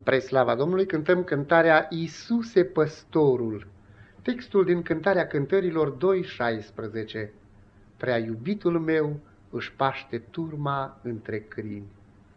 Spre slava Domnului cântăm cântarea Iisuse Păstorul, textul din Cântarea Cântărilor 2:16. Prea iubitul meu își paște turma între crini.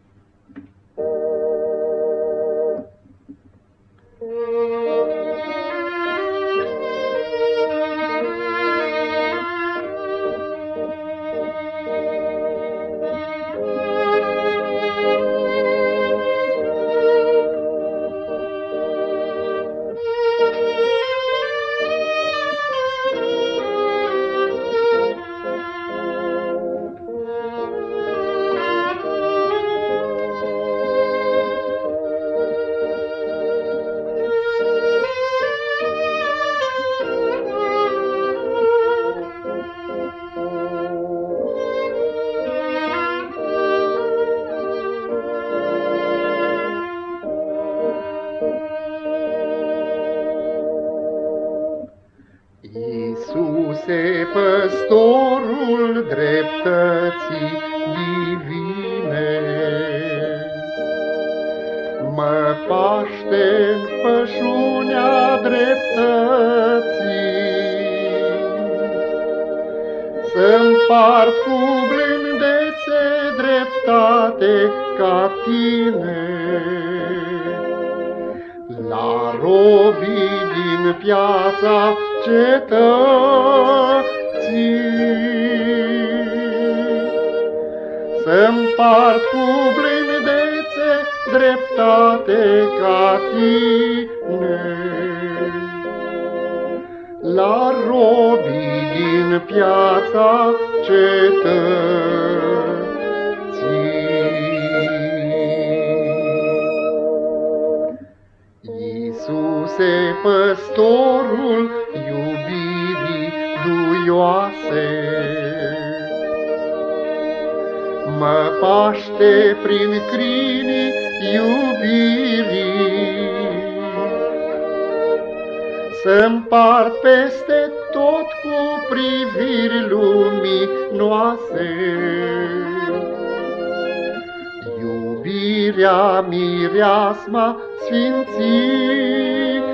Iisuse, păstorul dreptății divine, mă paște-n pășunea dreptății, să-mpart cu blândețe dreptate ca tine. La robii din piața cetății, să-mpart cu blândețe dreptate ca tine. La robii din piața cetății. Iisuse, păstorul iubirii duioase, mă paște prin crinii iubirii, să-mpart peste tot cu priviri luminoase. Iubirea mireasma sfințirii,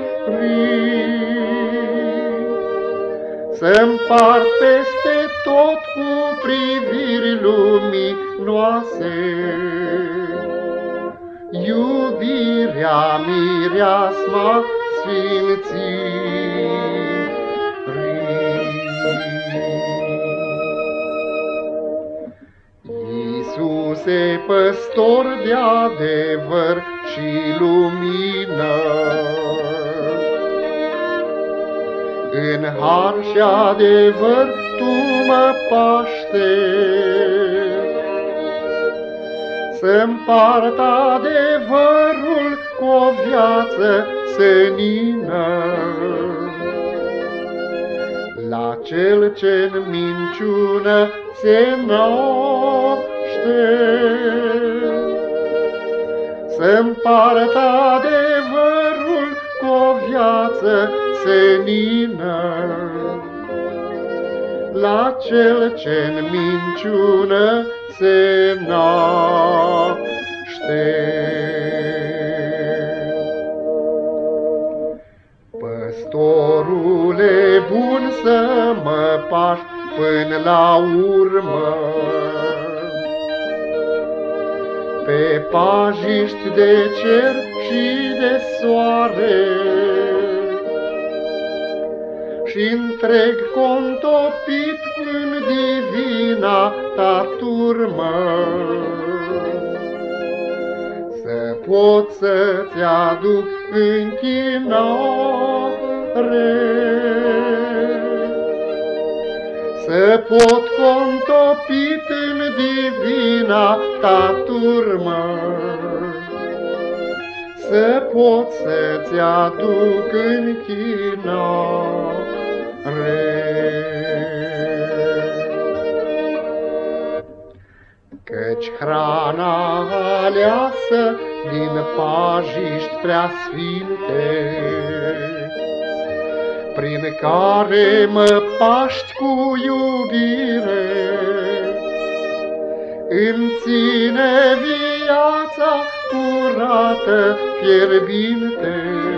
să-mpart peste tot cu priviri luminoase. Iubirea mireasma sfințirii. Iisuse, păstor de adevăr și lumină, în har și adevăr tu mă paștești, să-mpart adevărul cu o viață senină. La cel ce-n minciună se naște, să-mpart adevărul cu o viață senină. La cel ce-n minciună se naște. Păstorule bun, să mă paști până la urmă, pe pajiști de cer și de soare, și întreg contopit în divina ta turmă, să pot să-ți aduc închinare, să pot contopit în divina ta turmă, să pot să-ți aduc închinare. Căci hrana aleasă din pajiști preasfinte, prin care mă paști cu iubire, îmi ține viața curată, fierbinte,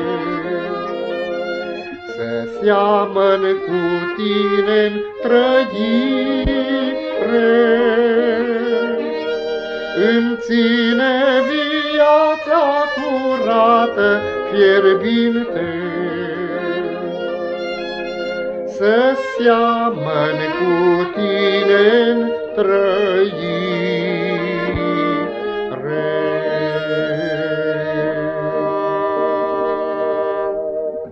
să seamăn cu tine-n trăire. Îmi ține viața curată, fierbinte, să seamăn cu tine-n trăire.